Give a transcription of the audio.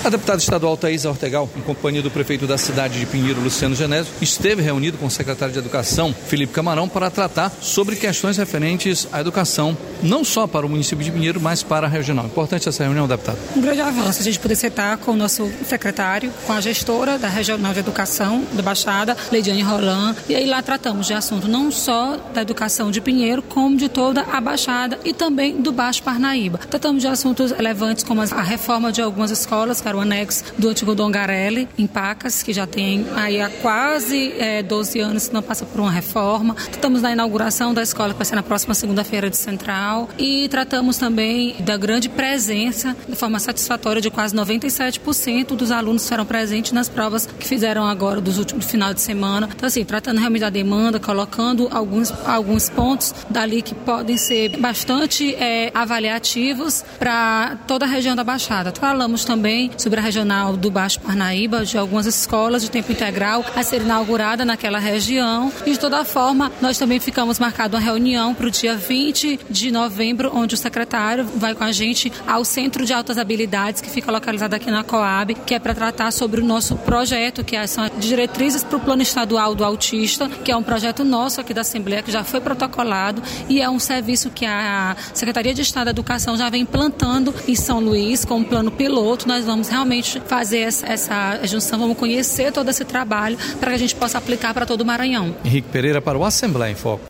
A deputada estadual Thaisa Ortegal, em companhia do prefeito da cidade de Pinheiro, Luciano Genésio, esteve reunido com o secretário de Educação, Felipe Camarão, para tratar sobre questões referentes à educação, não só para o município de Pinheiro, mas para a regional. Importante essa reunião, deputado? Um grande avanço a gente poder sentar com o nosso secretário, com a gestora da Regional de Educação da Baixada, Leidiane Roland, e aí lá tratamos de assunto não só da educação de Pinheiro, como de toda a Baixada e também do Baixo Parnaíba. Tratamos de assuntos relevantes como a reforma de algumas escolas, que era o anexo do antigo Dom Garelli, em Pacas, que já tem aí há quase 12 anos que não passa por uma reforma. Tratamos da inauguração da escola, que vai ser na próxima segunda-feira de Central, e tratamos também da grande presença, de forma satisfatória, de quase 97% dos alunos que foram presentes nas provas que fizeram agora dos últimos final de semana. Então, assim, tratando realmente da demanda, colocando alguns pontos dali que podem ser bastante avaliativos para toda a região da Baixada. Falamos também sobre a regional do Baixo Parnaíba, de algumas escolas de tempo integral a ser inaugurada naquela região, e de toda forma nós também ficamos marcado uma reunião para o dia 20 de novembro, onde o secretário vai com a gente ao Centro de Altas Habilidades, que fica localizado aqui na Coab, que é para tratar sobre o nosso projeto, que são as diretrizes para o Plano Estadual do Autista, que é um projeto nosso aqui da Assembleia, que já foi protocolado e é um serviço que a Secretaria de Estado da Educação já vem implantando em São Luís com um plano piloto. Nós vamos realmente fazer essa junção, vamos conhecer todo esse trabalho para que a gente possa aplicar para todo o Maranhão. Henrique Pereira para o Assembleia em Foco.